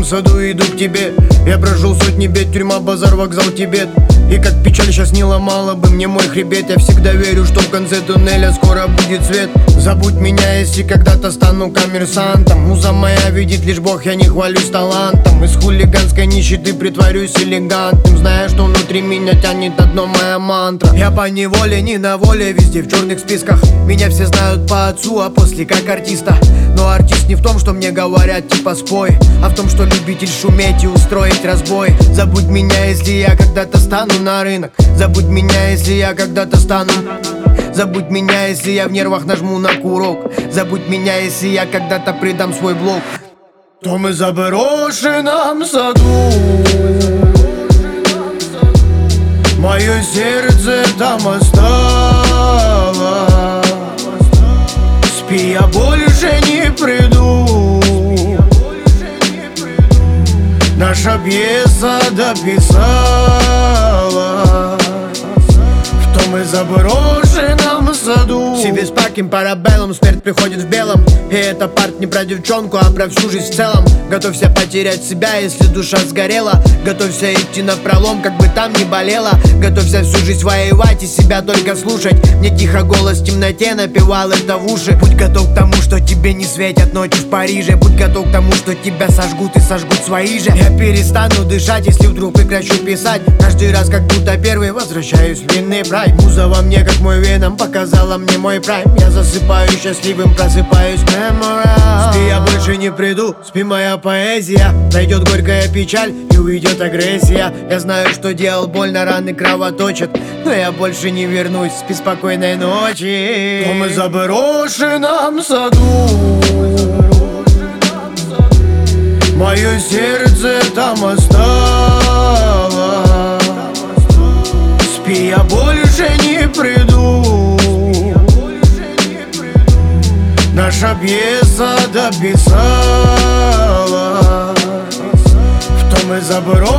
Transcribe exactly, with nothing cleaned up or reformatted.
саду иду к тебе. Я прожил сотни бед, тюрьма, базар, вокзал, Тибет. И как печаль сейчас не ломала бы мне мой хребет. Я всегда верю, что в конце туннеля скоро будет свет. Забудь меня, если когда-то стану коммерсантом. Муза моя видит лишь Бог, я не хвалюсь талантом. Из хулиганской нищеты притворюсь элегантным, зная, что внутри меня тянет одно моя мантра. Я по неволе, не на воле, везде в черных списках. Меня все знают по отцу, а после как артиста. Но артист не в том, что мне говорят типа спой, а в том, что любитель шуметь и устроить разбой. Забудь меня, если я когда-то стану на рынок. Забудь меня, если я когда-то стану. Забудь меня, если я в нервах нажму на курок. Забудь меня, если я когда-то предам свой блог. В том и заброшенном саду мое сердце там осталось. Спи, я больше не приду. Наша пьеса дописалась в том и заброшенном саду. Себе с паким парабеллум, смерть приходит в белом. И это парт не про девчонку, а про всю жизнь в целом. Готовься потерять себя, если душа сгорела. Готовься идти напролом, как бы там ни болело. Готовься всю жизнь воевать и себя только слушать. Мне тихо голос в темноте напевал это в уши. Будь готов к тому, что тебе не светят ночи в Париже. Будь готов к тому, что тебя сожгут и сожгут свои же. Я перестану дышать, если вдруг прекращу писать. Каждый раз, как будто первый, возвращаюсь в длинный прайм. Муза во мне, как мой веном, показала мне мой прайм. Я засыпаю счастливым, просыпаюсь меморал. Спи, я больше не приду, спи, моя поэзия. Найдет горькая печаль и уйдет агрессия. Я знаю, что делал больно, раны кровоточат, но я больше не вернусь, спи, спокойной ночи. В том и заброшенном саду мое сердце там осталось. Спи, я больше не приду. Наша пьеса дописалась в том и заброшенном